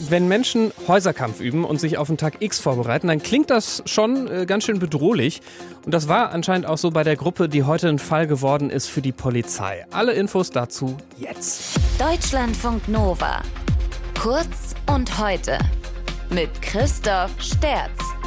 Wenn Menschen Häuserkampf üben und sich auf den Tag X vorbereiten, dann klingt das schon ganz schön bedrohlich. Und das war anscheinend auch so bei der Gruppe, die heute ein Fall geworden ist für die Polizei. Alle Infos dazu jetzt. Deutschlandfunk Nova. Kurz und heute. Mit Christoph Sterz.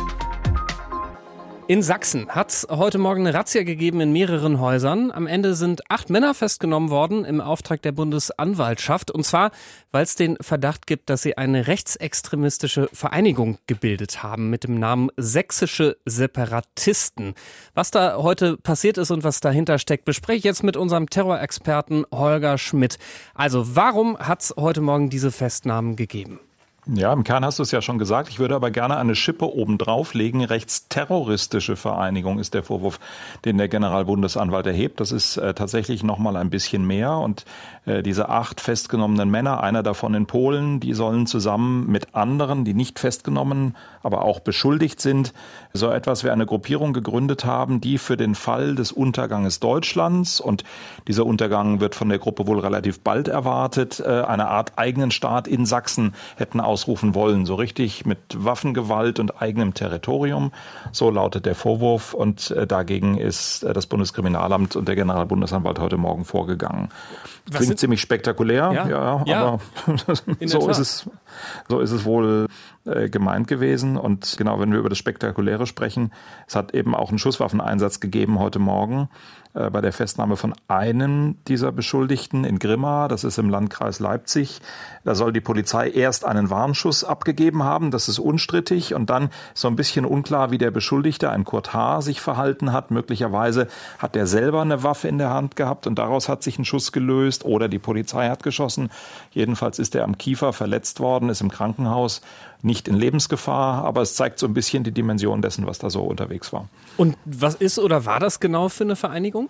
In Sachsen hat es heute Morgen eine Razzia gegeben in mehreren Häusern. Am Ende sind 8 Männer festgenommen worden im Auftrag der Bundesanwaltschaft. Und zwar, weil es den Verdacht gibt, dass sie eine rechtsextremistische Vereinigung gebildet haben mit dem Namen Sächsische Separatisten. Was da heute passiert ist und was dahinter steckt, bespreche ich jetzt mit unserem Terrorexperten Holger Schmidt. Also, warum hat es heute Morgen diese Festnahmen gegeben? Ja, im Kern hast du es ja schon gesagt. Ich würde aber gerne eine Schippe oben drauflegen. Rechtsterroristische Vereinigung ist der Vorwurf, den der Generalbundesanwalt erhebt. Das ist tatsächlich noch mal ein bisschen mehr. Und diese 8 festgenommenen Männer, einer davon in Polen, die sollen zusammen mit anderen, die nicht festgenommen, aber auch beschuldigt sind, so etwas wie eine Gruppierung gegründet haben, die für den Fall des Unterganges Deutschlands, und dieser Untergang wird von der Gruppe wohl relativ bald erwartet, eine Art eigenen Staat in Sachsen hätten ausrufen wollen, so richtig mit Waffengewalt und eigenem Territorium. So lautet der Vorwurf, und dagegen ist das Bundeskriminalamt und der Generalbundesanwalt heute Morgen vorgegangen. Klingt ziemlich spektakulär, aber so ist es wohl gemeint gewesen. Und genau, wenn wir über das Spektakuläre sprechen, es hat eben auch einen Schusswaffeneinsatz gegeben heute Morgen bei der Festnahme von einem dieser Beschuldigten in Grimma, das ist im Landkreis Leipzig. Da soll die Polizei erst einen Warnschuss abgegeben haben, das ist unstrittig, und dann so ein bisschen unklar, wie der Beschuldigte, ein Kurt H., sich verhalten hat. Möglicherweise hat er selber eine Waffe in der Hand gehabt und daraus hat sich ein Schuss gelöst, oder die Polizei hat geschossen. Jedenfalls ist er am Kiefer verletzt worden, ist im Krankenhaus, nicht in Lebensgefahr, aber es zeigt so ein bisschen die Dimension dessen, was da so unterwegs war. Und was ist oder war das genau für eine Vereinigung?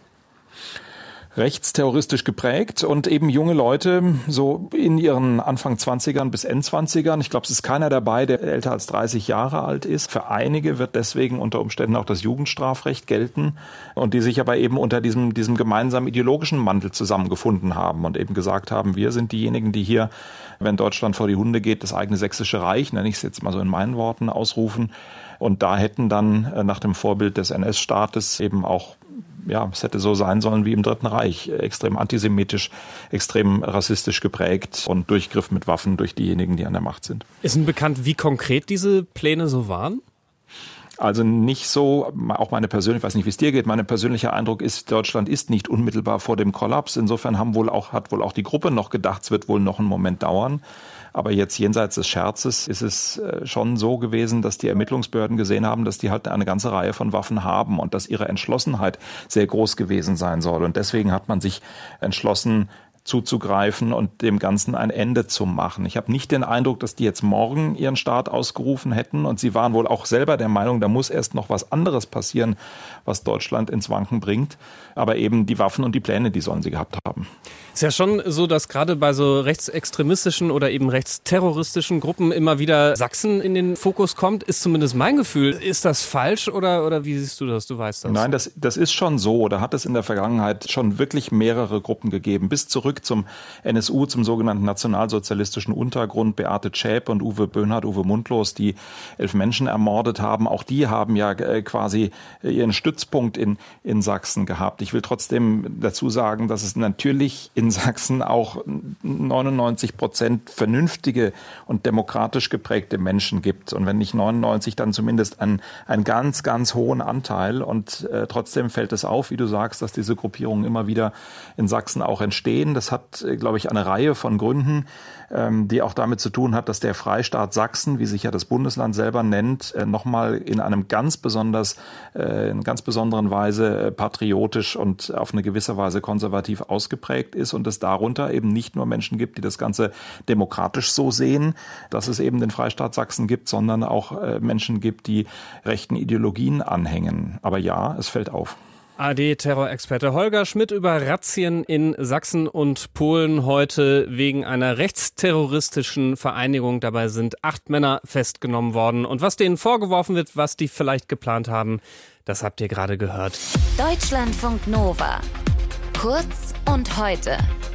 Rechtsterroristisch geprägt und eben junge Leute, so in ihren Anfang 20ern bis Endzwanzigern. Ich glaube, es ist keiner dabei, der älter als 30 Jahre alt ist. Für einige wird deswegen unter Umständen auch das Jugendstrafrecht gelten, und die sich aber eben unter diesem gemeinsamen ideologischen Mantel zusammengefunden haben und eben gesagt haben, wir sind diejenigen, die hier, wenn Deutschland vor die Hunde geht, das eigene sächsische Reich, nenne ich es jetzt mal so in meinen Worten, ausrufen. Und da hätten dann nach dem Vorbild des NS-Staates eben auch, ja, es hätte so sein sollen wie im Dritten Reich, extrem antisemitisch, extrem rassistisch geprägt und Durchgriff mit Waffen durch diejenigen, die an der Macht sind. Ist Ihnen bekannt, wie konkret diese Pläne so waren? Also nicht so, auch ich weiß nicht, wie es dir geht, mein persönlicher Eindruck ist, Deutschland ist nicht unmittelbar vor dem Kollaps. Insofern hat wohl auch die Gruppe noch gedacht, es wird wohl noch einen Moment dauern. Aber jetzt jenseits des Scherzes ist es schon so gewesen, dass die Ermittlungsbehörden gesehen haben, dass die halt eine ganze Reihe von Waffen haben und dass ihre Entschlossenheit sehr groß gewesen sein soll. Und deswegen hat man sich entschlossen, zuzugreifen und dem Ganzen ein Ende zu machen. Ich habe nicht den Eindruck, dass die jetzt morgen ihren Staat ausgerufen hätten, und sie waren wohl auch selber der Meinung, da muss erst noch was anderes passieren, was Deutschland ins Wanken bringt. Aber eben die Waffen und die Pläne, die sollen sie gehabt haben. Ist ja schon so, dass gerade bei so rechtsextremistischen oder eben rechtsterroristischen Gruppen immer wieder Sachsen in den Fokus kommt, ist zumindest mein Gefühl. Ist das falsch oder wie siehst du das? Du weißt das. Nein, das ist schon so. Da hat es in der Vergangenheit schon wirklich mehrere Gruppen gegeben. Bis zurück zum NSU, zum sogenannten nationalsozialistischen Untergrund, Beate Zschäpe und Uwe Mundlos, die 11 Menschen ermordet haben. Auch die haben ja quasi ihren Stützpunkt in Sachsen gehabt. Ich will trotzdem dazu sagen, dass es natürlich in Sachsen auch 99% vernünftige und demokratisch geprägte Menschen gibt. Und wenn nicht 99, dann zumindest einen ganz, ganz hohen Anteil. Und trotzdem fällt es auf, wie du sagst, dass diese Gruppierungen immer wieder in Sachsen auch entstehen. Das hat, glaube ich, eine Reihe von Gründen, die auch damit zu tun hat, dass der Freistaat Sachsen, wie sich ja das Bundesland selber nennt, nochmal in einer ganz besonderen Weise patriotisch und auf eine gewisse Weise konservativ ausgeprägt ist und es darunter eben nicht nur Menschen gibt, die das Ganze demokratisch so sehen, dass es eben den Freistaat Sachsen gibt, sondern auch Menschen gibt, die rechten Ideologien anhängen. Aber ja, es fällt auf. ARD-Terrorexperte Holger Schmidt über Razzien in Sachsen und Polen heute wegen einer rechtsterroristischen Vereinigung. Dabei sind 8 Männer festgenommen worden. Und was denen vorgeworfen wird, was die vielleicht geplant haben, das habt ihr gerade gehört. Deutschlandfunk Nova. Kurz und heute.